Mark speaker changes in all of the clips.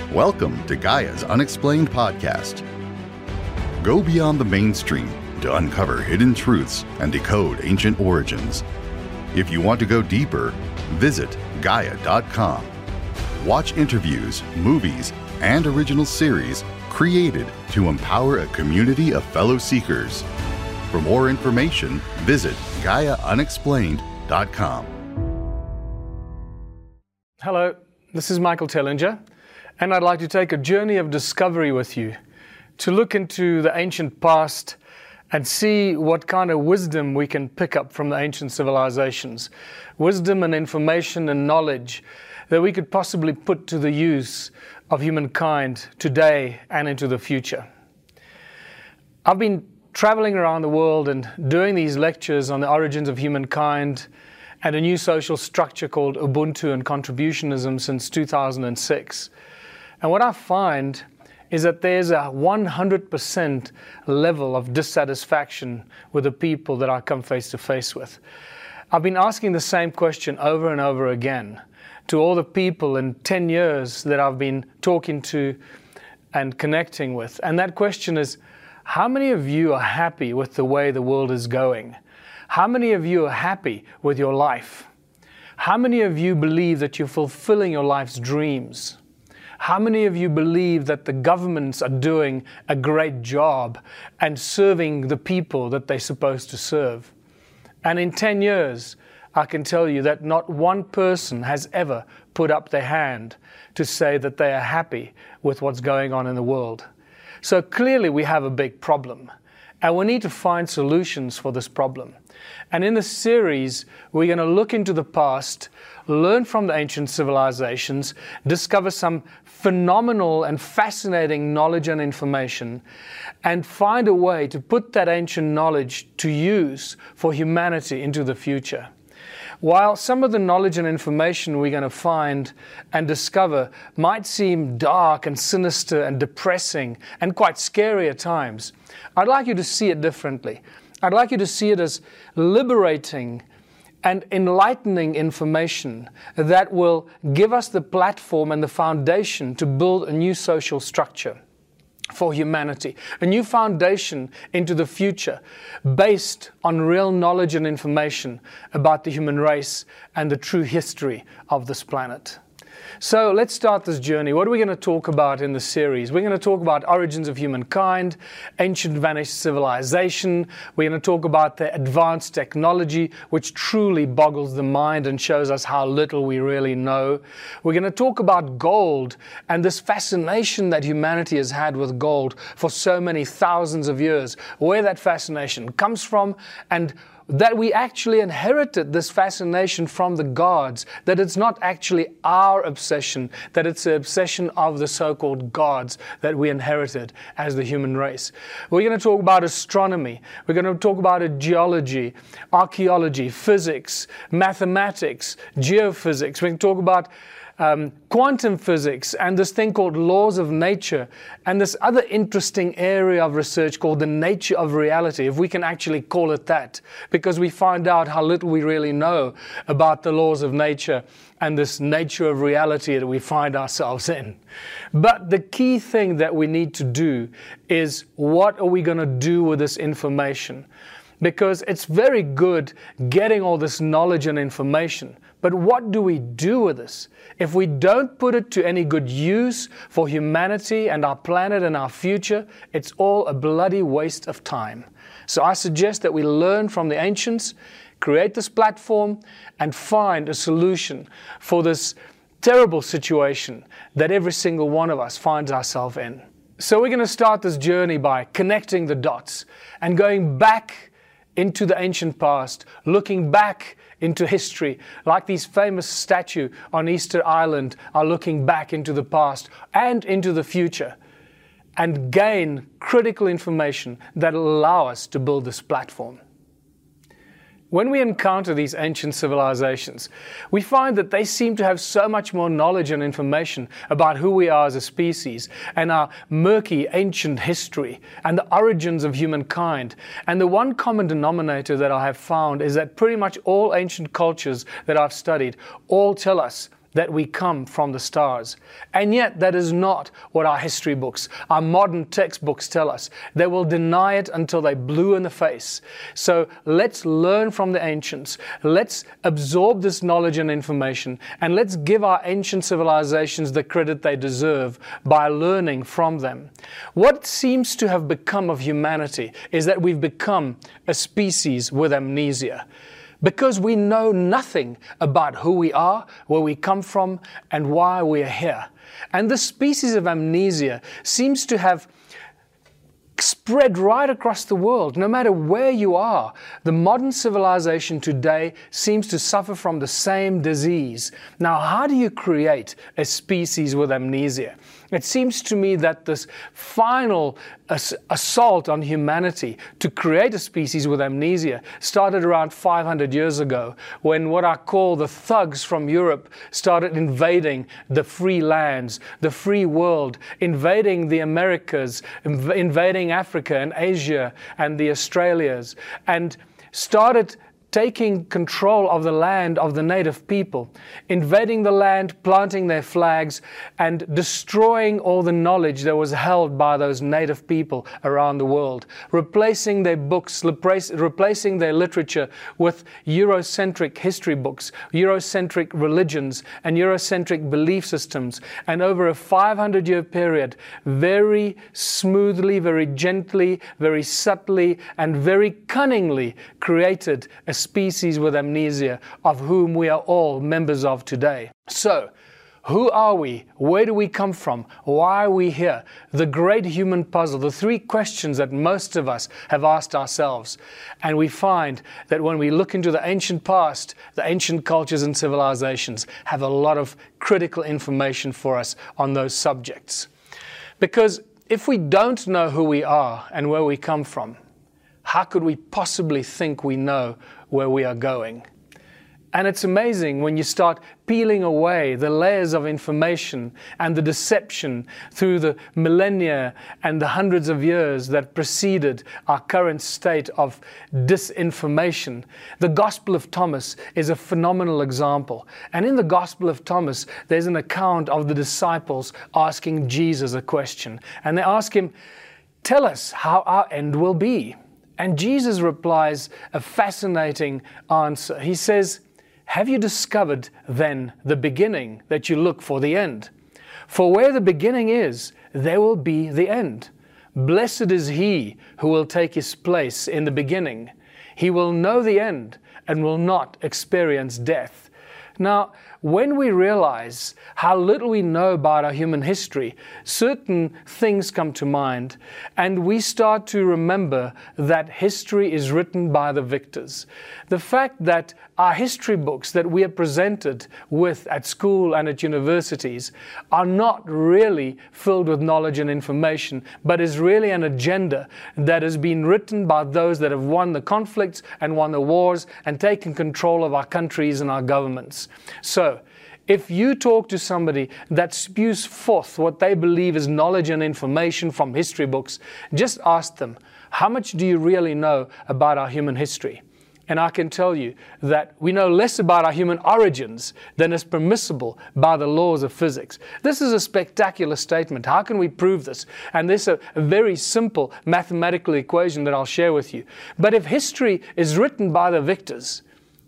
Speaker 1: Welcome to Gaia's Unexplained Podcast. Go beyond the mainstream to uncover hidden truths and decode ancient origins. If you want to go deeper, visit Gaia.com. Watch interviews, movies, and original series created to empower a community of fellow seekers. For more information, visit GaiaUnexplained.com.
Speaker 2: Hello, this is Michael Tellinger, and I'd like to take a journey of discovery with you to look into the ancient past and see what kind of wisdom we can pick up from the ancient civilizations. Wisdom and information and knowledge that we could possibly put to the use of humankind today and into the future. I've been traveling around the world and doing these lectures on the origins of humankind and a new social structure called Ubuntu and contributionism since 2006. And what I find is that there's a 100% level of dissatisfaction with the people that I come face to face with. I've been asking the same question over and over again to all the people in 10 years that I've been talking to and connecting with. And that question is, how many of you are happy with the way the world is going? How many of you are happy with your life? How many of you believe that you're fulfilling your life's dreams? How many of you believe that the governments are doing a great job and serving the people that they're supposed to serve? And in 10 years, I can tell you that not one person has ever put up their hand to say that they are happy with what's going on in the world. So clearly we have a big problem, and we need to find solutions for this problem. And in this series, we're going to look into the past, learn from the ancient civilizations, discover some phenomenal and fascinating knowledge and information, and find a way to put that ancient knowledge to use for humanity into the future. While some of the knowledge and information we're going to find and discover might seem dark and sinister and depressing and quite scary at times, I'd like you to see it differently. I'd like you to see it as liberating and enlightening information that will give us the platform and the foundation to build a new social structure for humanity, a new foundation into the future based on real knowledge and information about the human race and the true history of this planet. So let's start this journey. What are we going to talk about in the series? We're going to talk about origins of humankind, ancient vanished civilization. We're going to talk about the advanced technology, which truly boggles the mind and shows us how little we really know. We're going to talk about gold and this fascination that humanity has had with gold for so many thousands of years, where that fascination comes from, and that we actually inherited this fascination from the gods, that it's not actually our obsession, that it's the obsession of the so-called gods that we inherited as the human race. We're going to talk about astronomy. We're going to talk about geology, archaeology, physics, mathematics, geophysics. We can talk about quantum physics and this thing called laws of nature, and this other interesting area of research called the nature of reality, if we can actually call it that, because we find out how little we really know about the laws of nature and this nature of reality that we find ourselves in. But the key thing that we need to do is, what are we going to do with this information? Because it's very good getting all this knowledge and information, but what do we do with this? If we don't put it to any good use for humanity and our planet and our future, it's all a bloody waste of time. So I suggest that we learn from the ancients, create this platform, and find a solution for this terrible situation that every single one of us finds ourselves in. So we're going to start this journey by connecting the dots and going back into the ancient past, looking back into history, like these famous statues on Easter Island are looking back into the past and into the future, and gain critical information that will allow us to build this platform. When we encounter these ancient civilizations, we find that they seem to have so much more knowledge and information about who we are as a species and our murky ancient history and the origins of humankind. And the one common denominator that I have found is that pretty much all ancient cultures that I've studied all tell us that we come from the stars. And yet that is not what our history books, our modern textbooks tell us. They will deny it until they blue in the face. So let's learn from the ancients. Let's absorb this knowledge and information, and let's give our ancient civilizations the credit they deserve by learning from them. What seems to have become of humanity is that we've become a species with amnesia, because we know nothing about who we are, where we come from, and why we are here. And this species of amnesia seems to have spread right across the world. No matter where you are, the modern civilization today seems to suffer from the same disease. Now, how do you create a species with amnesia? It seems to me that this final assault on humanity to create a species with amnesia started around 500 years ago, when what I call the thugs from Europe started invading the free lands, the free world, invading the Americas, invading Africa and Asia and the Australias, and started taking control of the land of the native people, invading the land, planting their flags, and destroying all the knowledge that was held by those native people around the world, replacing their books, replacing their literature with Eurocentric history books, Eurocentric religions, and Eurocentric belief systems. And over a 500-year period, very smoothly, very gently, very subtly, and very cunningly created a species with amnesia, of whom we are all members of today. So, who are we? Where do we come from? Why are we here? The great human puzzle, the three questions that most of us have asked ourselves. And we find that when we look into the ancient past, the ancient cultures and civilizations have a lot of critical information for us on those subjects. Because if we don't know who we are and where we come from, how could we possibly think we know where we are going? And it's amazing when you start peeling away the layers of information and the deception through the millennia and the hundreds of years that preceded our current state of disinformation. The Gospel of Thomas is a phenomenal example. And in the Gospel of Thomas, there's an account of the disciples asking Jesus a question. And they ask him, "Tell us how our end will be." And Jesus replies a fascinating answer. He says, "Have you discovered then the beginning, that you look for the end? For where the beginning is, there will be the end. Blessed is he who will take his place in the beginning. He will know the end and will not experience death." Now, when we realize how little we know about our human history, certain things come to mind, and we start to remember that history is written by the victors. The fact that our history books that we are presented with at school and at universities are not really filled with knowledge and information, but is really an agenda that has been written by those that have won the conflicts and won the wars and taken control of our countries and our governments. So, if you talk to somebody that spews forth what they believe is knowledge and information from history books, just ask them, how much do you really know about our human history? And I can tell you that we know less about our human origins than is permissible by the laws of physics. This is a spectacular statement. How can we prove this? And there's a very simple mathematical equation that I'll share with you. But if history is written by the victors,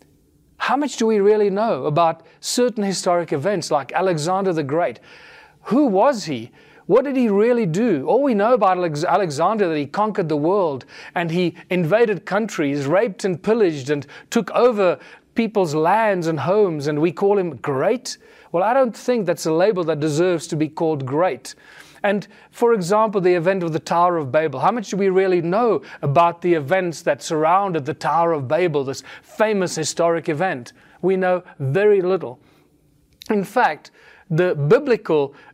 Speaker 2: how much do we really know about certain historic events like Alexander the Great? Who was he? What did he really do? All we know about Alexander, that he conquered the world and he invaded countries, raped and pillaged and took over people's lands and homes, and we call him great? Well, I don't think that's a label that deserves to be called great. And for example, the event of the Tower of Babel. How much do we really know about the events that surrounded the Tower of Babel, this famous historic event? We know very little. In fact, the biblical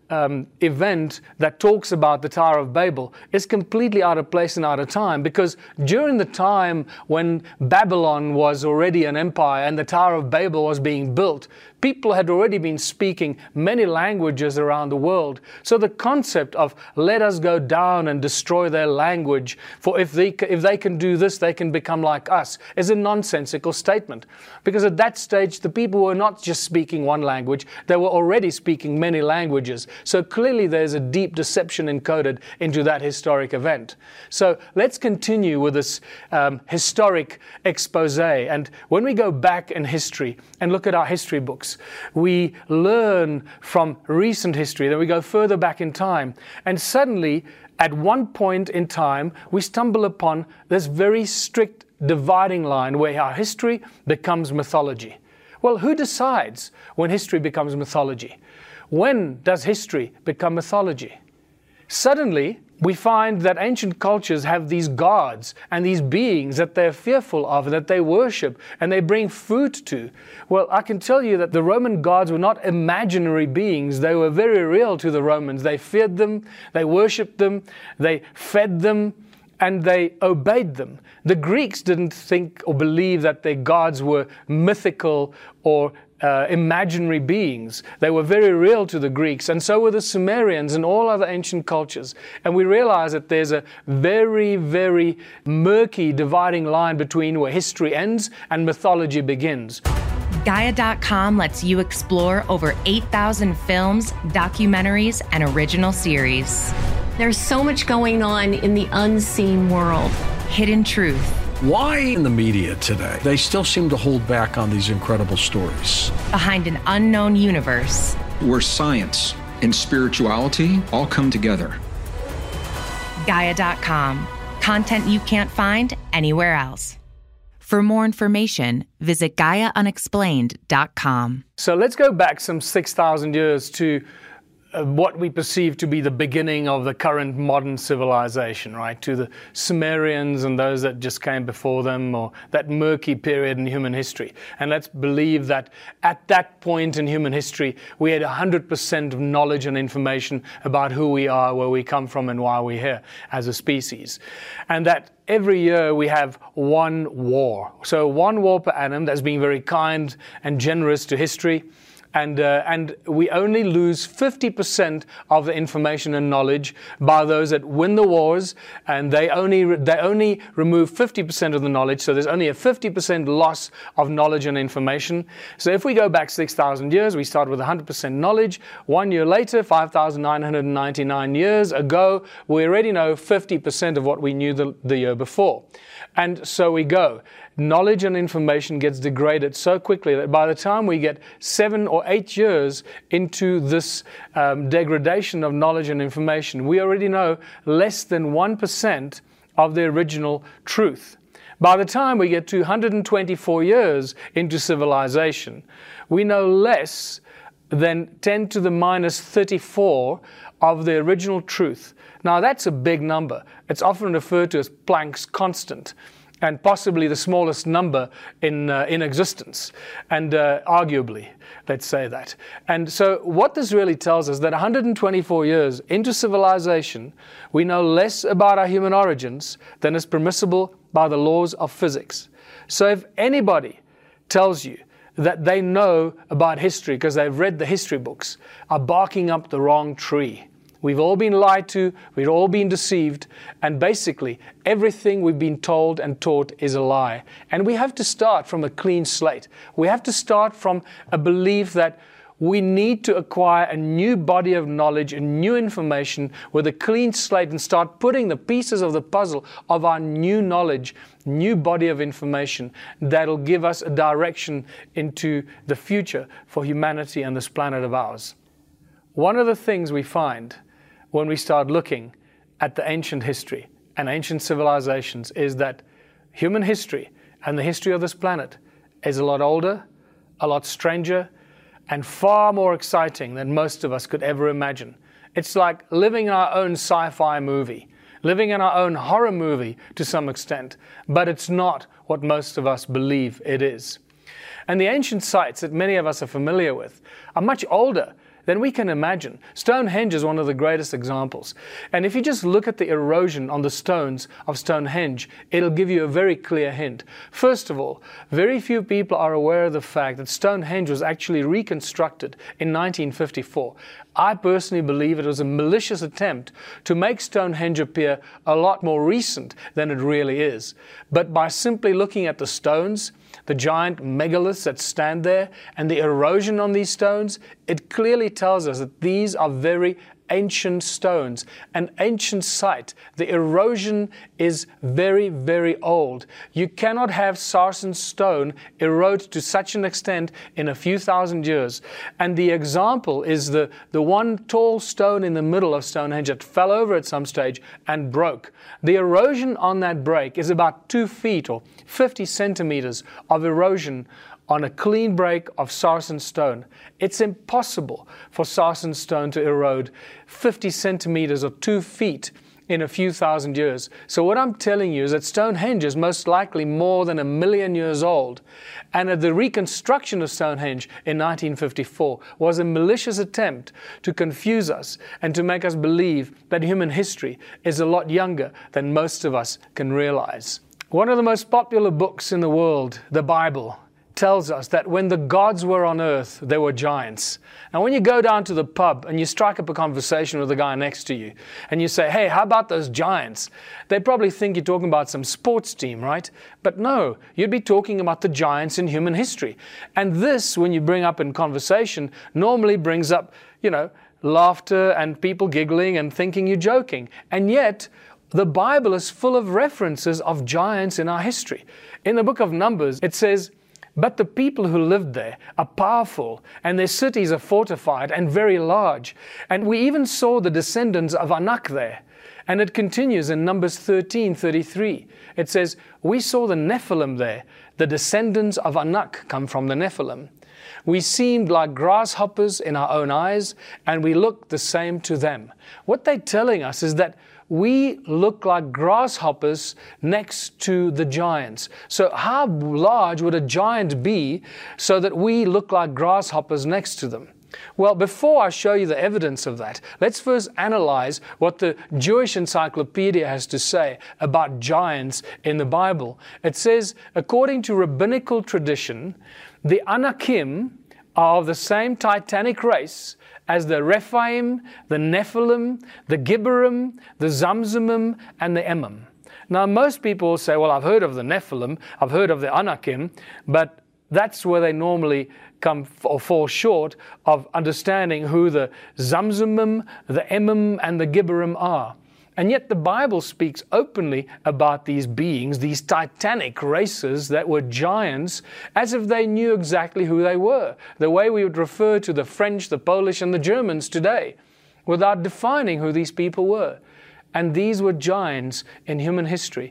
Speaker 2: event that talks about the Tower of Babel is completely out of place and out of time, because during the time when Babylon was already an empire and the Tower of Babel was being built, people had already been speaking many languages around the world. So the concept of let us go down and destroy their language, for if they can do this, they can become like us, is a nonsensical statement. Because at that stage, the people were not just speaking one language, they were already speaking many languages. So clearly there's a deep deception encoded into that historic event. So let's continue with this historic expose. And when we go back in history and look at our history books, we learn from recent history, then we go further back in time. And suddenly, at one point in time, we stumble upon this very strict dividing line where our history becomes mythology. Well, who decides when history becomes mythology? When does history become mythology? Suddenly, we find that ancient cultures have these gods and these beings that they're fearful of and that they worship and they bring food to. Well, I can tell you that the Roman gods were not imaginary beings. They were very real to the Romans. They feared them, they worshipped them, they fed them, and they obeyed them. The Greeks didn't think or believe that their gods were mythical or imaginary beings. They were very real to the Greeks, and so were the Sumerians and all other ancient cultures. And we realize that there's a very, very murky dividing line between where history ends and mythology begins.
Speaker 3: Gaia.com lets you explore over 8,000 films, documentaries, and original series.
Speaker 4: There's so much going on in the unseen world.
Speaker 3: Hidden truth.
Speaker 5: Why in the media today, they still seem to hold back on these incredible stories?
Speaker 3: Behind an unknown universe.
Speaker 6: Where science and spirituality all come together.
Speaker 3: Gaia.com. Content you can't find anywhere else. For more information, visit GaiaUnexplained.com.
Speaker 2: So let's go back some 6,000 years to what we perceive to be the beginning of the current modern civilization, right? To the Sumerians and those that just came before them, or that murky period in human history. And let's believe that at that point in human history, we had 100% of knowledge and information about who we are, where we come from, and why we're here as a species. And that every year we have one war. So one war per annum. That's being very kind and generous to history. And we only lose 50% of the information and knowledge by those that win the wars, and they only remove 50% of the knowledge, so there's only a 50% loss of knowledge and information. So if we go back 6,000 years, we start with 100% knowledge. 1 year later, 5,999 years ago, we already know 50% of what we knew the year before. And so we go. Knowledge and information gets degraded so quickly that by the time we get 7 or 8 years into this degradation of knowledge and information, we already know less than 1% of the original truth. By the time we get to 124 years into civilization, we know less than 10 to the minus 34 of the original truth. Now that's a big number. It's often referred to as Planck's constant, and possibly the smallest number in existence, and arguably, let's say that. And so what this really tells us that 124 years into civilization, we know less about our human origins than is permissible by the laws of physics. So if anybody tells you that they know about history because they've read the history books, are barking up the wrong tree. We've all been lied to, we've all been deceived, and basically everything we've been told and taught is a lie. And we have to start from a clean slate. We have to start from a belief that we need to acquire a new body of knowledge and new information with a clean slate and start putting the pieces of the puzzle of our new knowledge, new body of information that'll give us a direction into the future for humanity and this planet of ours. One of the things we find when we start looking at the ancient history and ancient civilizations is that human history and the history of this planet is a lot older, a lot stranger, and far more exciting than most of us could ever imagine. It's like living in our own sci-fi movie, living in our own horror movie to some extent, but it's not what most of us believe it is. And the ancient sites that many of us are familiar with are much older than we can imagine. Stonehenge is one of the greatest examples. And if you just look at the erosion on the stones of Stonehenge, it'll give you a very clear hint. First of all, very few people are aware of the fact that Stonehenge was actually reconstructed in 1954. I personally believe it was a malicious attempt to make Stonehenge appear a lot more recent than it really is. But by simply looking at the stones, the giant megaliths that stand there, and the erosion on these stones, it clearly tells us that these are very ancient stones, an ancient site. The erosion is very, very old. You cannot have sarsen stone erode to such an extent in a few thousand years. And the example is the one tall stone in the middle of Stonehenge that fell over at some stage and broke. The erosion on that break is about 2 feet or 50 centimeters of erosion on a clean break of sarsen stone. It's impossible for sarsen stone to erode 50 centimeters or 2 feet in a few thousand years. So what I'm telling you is that Stonehenge is most likely more than 1 million years old. And the reconstruction of Stonehenge in 1954 was a malicious attempt to confuse us and to make us believe that human history is a lot younger than most of us can realize. One of the most popular books in the world, the Bible, tells us that when the gods were on earth, there were giants. Now, when you go down to the pub and you strike up a conversation with the guy next to you and you say, hey, how about those giants? They probably think you're talking about some sports team, right? But no, you'd be talking about the giants in human history. And this, when you bring up in conversation, normally brings up, laughter and people giggling and thinking you're joking. And yet, the Bible is full of references of giants in our history. In the book of Numbers, it says, but the people who lived there are powerful, and their cities are fortified and very large. And we even saw the descendants of Anak there. And it continues in Numbers 13:33. It says, we saw the Nephilim there. The descendants of Anak come from the Nephilim. We seemed like grasshoppers in our own eyes, and we looked the same to them. What they're telling us is that we look like grasshoppers next to the giants. So how large would a giant be so that we look like grasshoppers next to them? Well, before I show you the evidence of that, let's first analyze what the Jewish Encyclopedia has to say about giants in the Bible. It says, according to rabbinical tradition, the Anakim are of the same titanic race as the Rephaim, the Nephilim, the Gibborim, the Zamzumim, and the Emim. Now, most people say, well, I've heard of the Nephilim, I've heard of the Anakim, but that's where they normally come or fall short of understanding who the Zamzumim, the Emim, and the Gibborim are. And yet the Bible speaks openly about these beings, these titanic races that were giants, as if they knew exactly who they were, the way we would refer to the French, the Polish, and the Germans today, without defining who these people were. And these were giants in human history.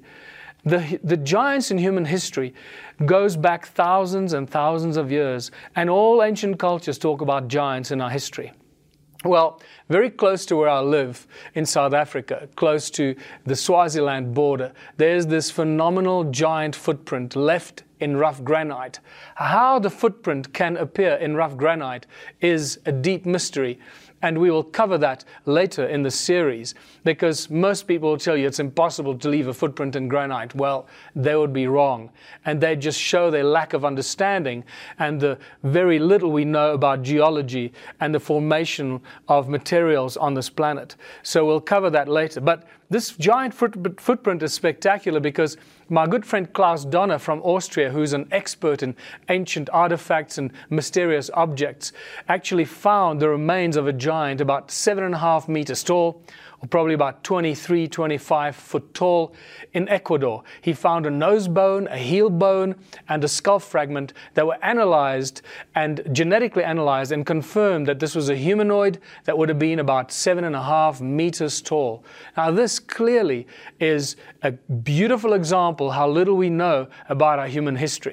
Speaker 2: The giants in human history goes back thousands and thousands of years, and all ancient cultures talk about giants in our history. Well, very close to where I live in South Africa, close to the Swaziland border, there's this phenomenal giant footprint left in rough granite. How the footprint can appear in rough granite is a deep mystery. And we will cover that later in the series, because most people will tell you it's impossible to leave a footprint in granite. Well, they would be wrong. And they just show their lack of understanding and the very little we know about geology and the formation of materials on this planet. So we'll cover that later. But this giant footprint is spectacular because my good friend Klaus Donner from Austria, who's an expert in ancient artifacts and mysterious objects, actually found the remains of a giant about 7.5 meters tall, or probably about 23, 25 foot tall, in Ecuador. He found a nose bone, a heel bone, and a skull fragment that were analyzed and genetically analyzed and confirmed that this was a humanoid that would have been about 7.5 meters tall. Now, this clearly is a beautiful example how little we know about our human history.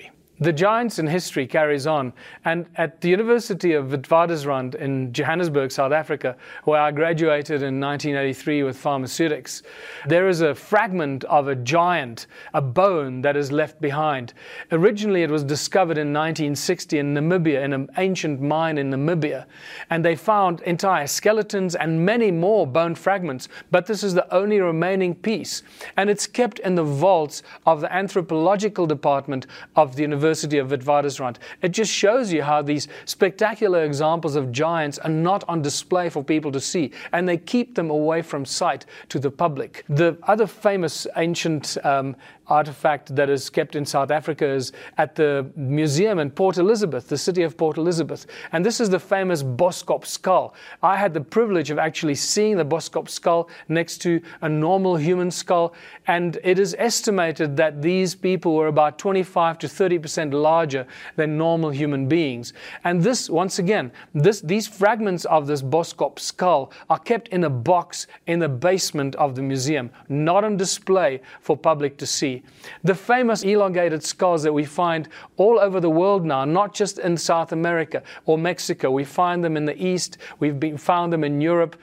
Speaker 2: The Giants in History carries on, and at the University of Witwatersrand in Johannesburg, South Africa, where I graduated in 1983 with pharmaceutics, there is a fragment of a giant, a bone that is left behind. Originally it was discovered in 1960 in Namibia, in an ancient mine in Namibia, and they found entire skeletons and many more bone fragments, but this is the only remaining piece, and it's kept in the vaults of the anthropological department of the University of Witwatersrand. It just shows you how these spectacular examples of giants are not on display for people to see, and they keep them away from sight to the public. The other famous ancient artifact that is kept in South Africa is at the museum in Port Elizabeth, the city of Port Elizabeth. And this is the famous Boskop skull. I had the privilege of actually seeing the Boskop skull next to a normal human skull, and it is estimated that these people were about 25 to 30% larger than normal human beings. And this, once again, these fragments of this Boskop skull are kept in a box in the basement of the museum, not on display for public to see. The famous elongated skulls that we find all over the world now, not just in South America or Mexico. We find them in the East, found them in Europe.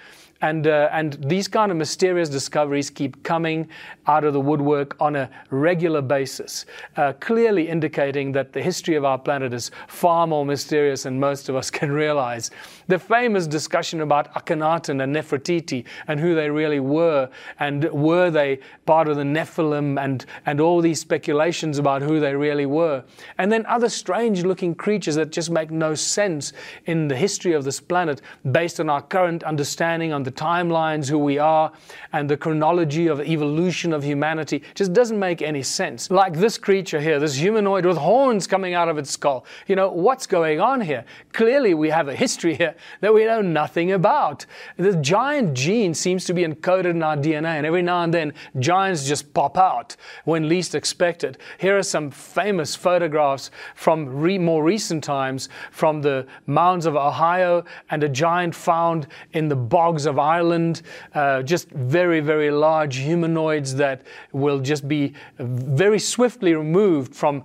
Speaker 2: And these kind of mysterious discoveries keep coming out of the woodwork on a regular basis, clearly indicating that the history of our planet is far more mysterious than most of us can realize. The famous discussion about Akhenaten and Nefertiti and who they really were, and were they part of the Nephilim, and all these speculations about who they really were. And then other strange-looking creatures that just make no sense in the history of this planet based on our current understanding on the timelines, who we are, and the chronology of evolution of humanity. Just doesn't make any sense. Like this creature here, this humanoid with horns coming out of its skull. You know, what's going on here? Clearly we have a history here that we know nothing about. The giant gene seems to be encoded in our DNA, and every now and then giants just pop out when least expected. Here are some famous photographs from more recent times from the mounds of Ohio, and a giant found in the bogs of Ireland, just very, very large humanoids that will just be very swiftly removed from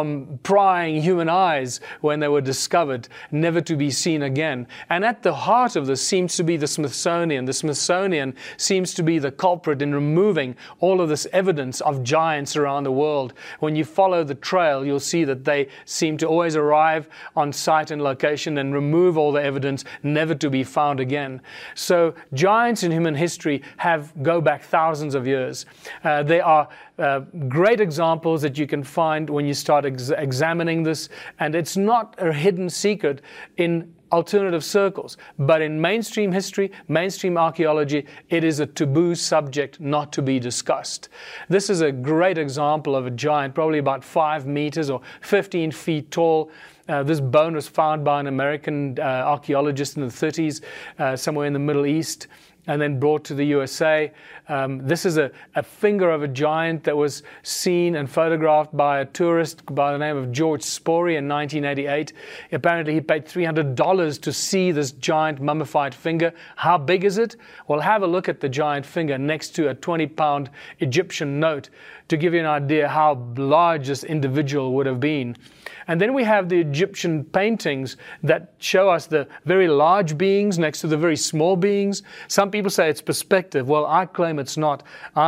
Speaker 2: prying human eyes when they were discovered, never to be seen again. And at the heart of this seems to be the Smithsonian. The Smithsonian seems to be the culprit in removing all of this evidence of giants around the world. When you follow the trail, you'll see that they seem to always arrive on site and location and remove all the evidence, never to be found again. So giants in human history go back thousands of years. They are great examples that you can find when you start examining this, and it's not a hidden secret in alternative circles, but in mainstream history, mainstream archaeology, it is a taboo subject not to be discussed. This is a great example of a giant, probably about 5 meters or 15 feet tall. This bone was found by an American archaeologist in the 30s, somewhere in the Middle East, and then brought to the USA. This is a finger of a giant that was seen and photographed by a tourist by the name of George Spory in 1988. Apparently he paid $300 to see this giant mummified finger. How big is it? Well, have a look at the giant finger next to a 20-pound Egyptian note to give you an idea how large this individual would have been. And then we have the Egyptian paintings that show us the very large beings next to the very small beings. Some people say it's perspective. Well, I claim it's not.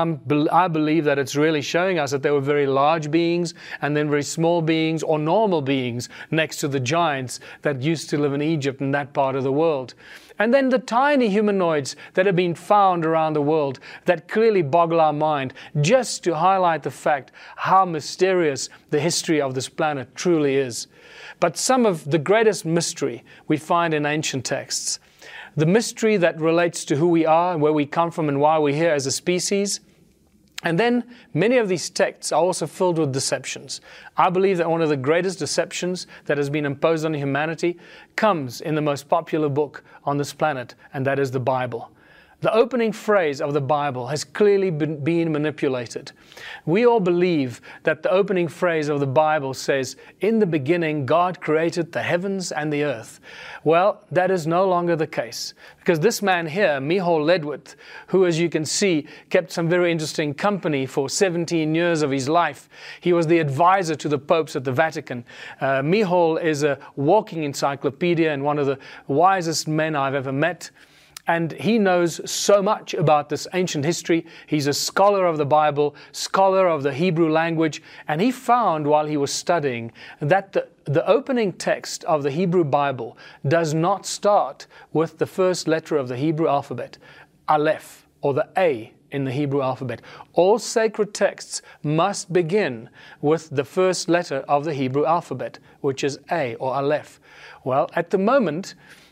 Speaker 2: I believe that it's really showing us that there were very large beings and then very small beings or normal beings next to the giants that used to live in Egypt and that part of the world. And then the tiny humanoids that have been found around the world that clearly boggle our mind, just to highlight the fact how mysterious the history of this planet truly is. But some of the greatest mystery we find in ancient texts, the mystery that relates to who we are and where we come from and why we're here as a species. And then many of these texts are also filled with deceptions. I believe that one of the greatest deceptions that has been imposed on humanity comes in the most popular book on this planet, and that is the Bible. The opening phrase of the Bible has clearly been manipulated. We all believe that the opening phrase of the Bible says, "In the beginning, God created the heavens and the earth." Well, that is no longer the case, because this man here, Micheál Ledwith, who, as you can see, kept some very interesting company for 17 years of his life. He was the advisor to the popes at the Vatican. Micheál is a walking encyclopedia and one of the wisest men I've ever met. And he knows so much about this ancient history. He's a scholar of the Bible, scholar of the Hebrew language, and he found while he was studying that the opening text of the Hebrew Bible does not start with the first letter of the Hebrew alphabet, Aleph, or the A in the Hebrew alphabet. All sacred texts must begin with the first letter of the Hebrew alphabet, which is A, or Aleph. Well, at the moment,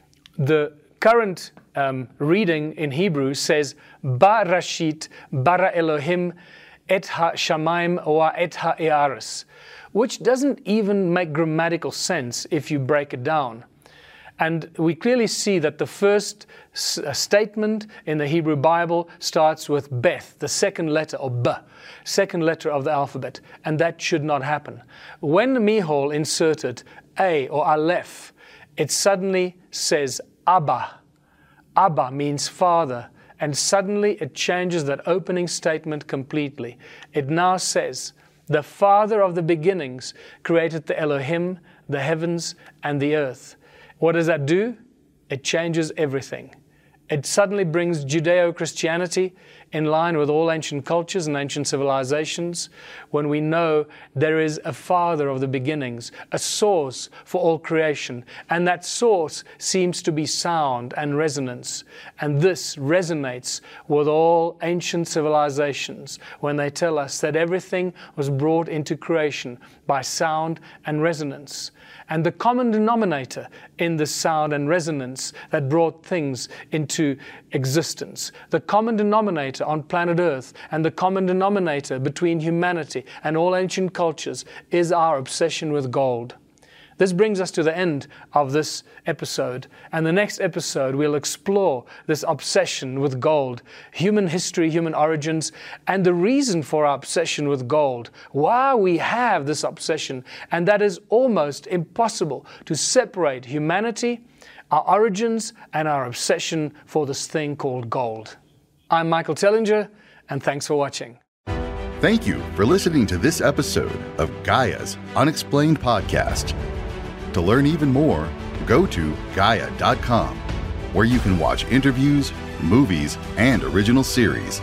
Speaker 2: the current reading in Hebrew says, Barashit bara Elohim et ha-shamayim wa et ha-earis, which doesn't even make grammatical sense if you break it down. And we clearly see that the first statement in the Hebrew Bible starts with Beth, the second letter, or B, second letter of the alphabet, and that should not happen. When Micheál inserted A, or Aleph, it suddenly says Abba. Abba means father, and suddenly it changes that opening statement completely. It now says, the Father of the beginnings created the Elohim, the heavens, and the earth. What does that do? It changes everything. It suddenly brings Judeo-Christianity in line with all ancient cultures and ancient civilizations, when we know there is a Father of the beginnings, a source for all creation, and that source seems to be sound and resonance. And this resonates with all ancient civilizations when they tell us that everything was brought into creation by sound and resonance. And the common denominator in the sound and resonance that brought things into existence, the common denominator on planet Earth and the common denominator between humanity and all ancient cultures is our obsession with gold. This brings us to the end of this episode, and the next episode we'll explore this obsession with gold, human history, human origins, and the reason for our obsession with gold, why we have this obsession, and that is almost impossible to separate humanity, our origins, and our obsession for this thing called gold. I'm Michael Tellinger, and thanks for watching.
Speaker 1: Thank you for listening to this episode of Gaia's Unexplained Podcast. To learn even more, go to Gaia.com, where you can watch interviews, movies, and original series.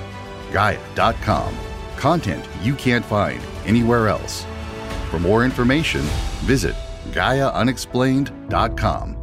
Speaker 1: Gaia.com, content you can't find anywhere else. For more information, visit GaiaUnexplained.com.